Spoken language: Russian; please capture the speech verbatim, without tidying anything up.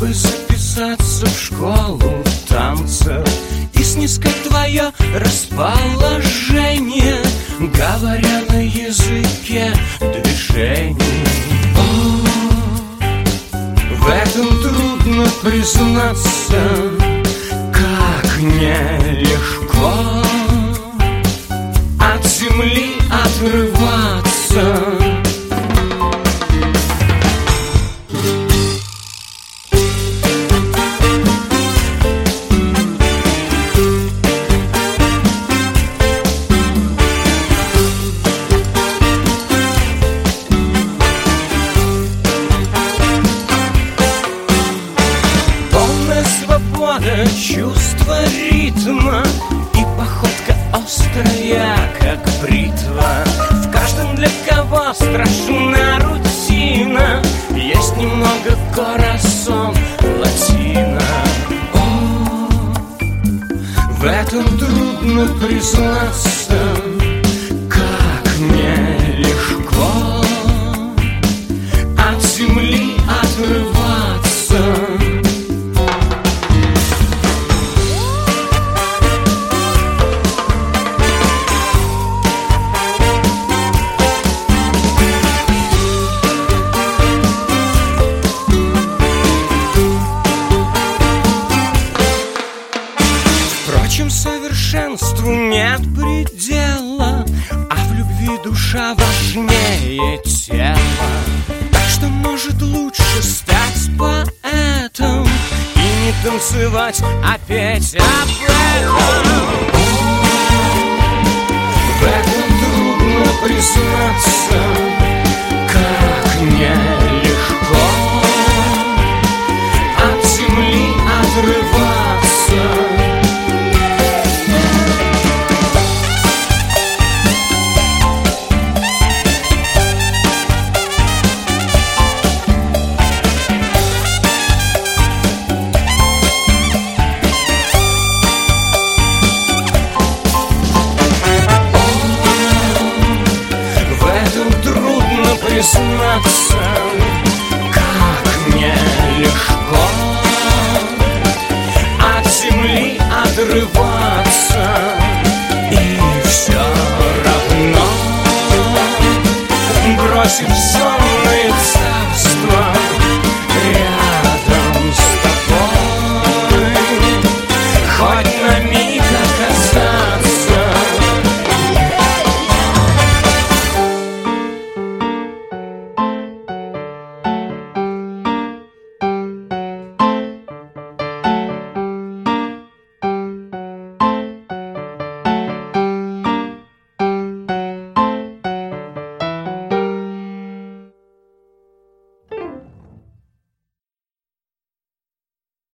бы записаться в школу танцев и снискать твое расположение, говоря на языке движений. О, в этом трудно признаться, как нелегко от земли отрываться. Чувство ритма и походка острая, как бритва. В каждом, для кого страшна рутина, есть немного корасон латина. О, в этом трудно признаться, как нелегко от земли отрываться. Впрочем, совершенству нет предела, а в любви душа важнее тела. Так что, может, лучше стать поэтом и не танцевать, а петь об этом. В этом трудно признаться, как нелегко от земли отрываться. Признаться, как нелегко от земли отрываться. И все равно, бросив все